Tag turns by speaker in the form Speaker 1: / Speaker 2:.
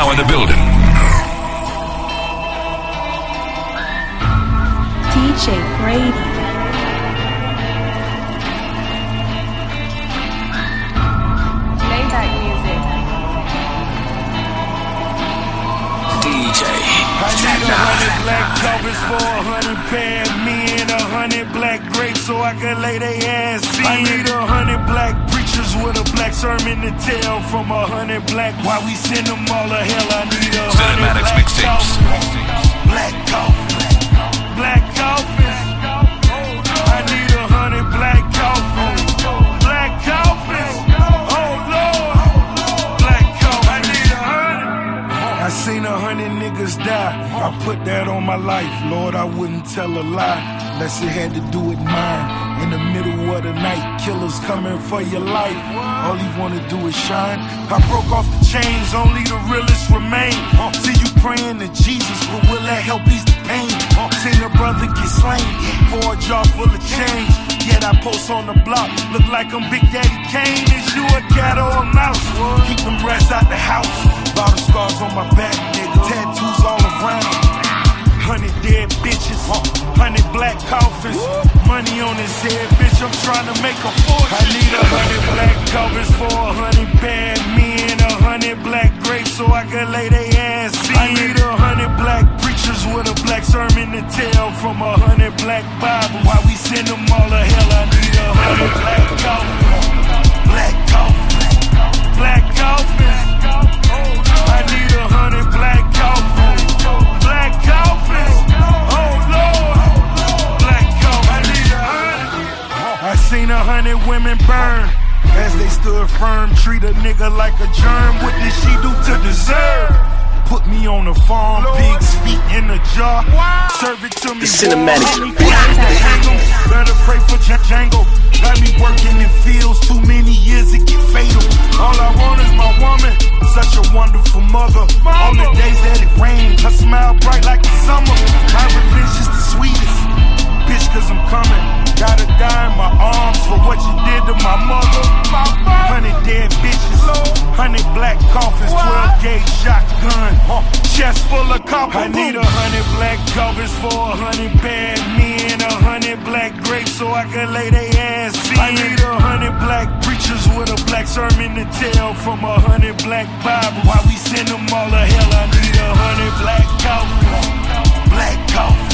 Speaker 1: now in the building.
Speaker 2: DJ Brady. Playback music.
Speaker 1: DJ.
Speaker 3: I need 100 black covers for 100 pair. Me and 100 black grapes so I can lay they ass. I need 100 black preachers with a black sermon to tell from 100 black. Why we send them all to hell? I need 100
Speaker 1: Cinematics
Speaker 3: black
Speaker 1: mixtapes.
Speaker 3: Black coffins. Black coffins. I need 100 black coffins. Black coffins. Oh Lord. Black coffins. I need 100. I seen 100 niggas die. I put that on my life. Lord, I wouldn't tell a lie unless it had to do with mine. In the middle of the night, killers coming for your life. All he wanna do is shine. I broke off the chains, only the realest remain. See you praying to Jesus, but will that help ease the pain? Seen a brother get slain for a jar full of change. Yet I post on the block, look like I'm Big Daddy Kane. Is you a cat or a mouse? Keep them rats out the house. Bottle scars on my back, nigga. Tattoos all around. 100 dead bitches, 100 black coffins. Money on his head, bitch, I'm trying to make a fortune. I need 100 black covers for 100 bad men, 100 black grapes so I can lay they ass in. I need 100 black preachers with a black sermon to tell from 100 black Bibles. Why we send them all to hell? I need 100 black coffins. Black coffins. Black coffins. I need 100 black coffins. Black coffins. Oh Lord. Black coffins. I need 100. I seen 100 women burn as they stood firm. Treat a nigga like a germ. What did she do to deserve? Put me on a farm, pigs feet in a jar. Serve it to me.
Speaker 4: The cinematics.
Speaker 3: Better pray for Django. Got me working in fields, too many years it get fatal. All I want is my woman, such a wonderful mother. On the days that it rained, her smile bright like the summer. My revenge is the sweetest, bitch, cause I'm coming. Gotta die in my arms for what you did to my mother. 100 dead bitches, 100 black coffins, 12 gauge shotgun, chest full of copper. I need 100 black covers for 100 bad men, 100 black grapes so I can lay they ass in. I need 100 black preachers with a black sermon to tell from 100 black Bibles. Why we send them all to hell? I need 100 black coffins. Black coffins.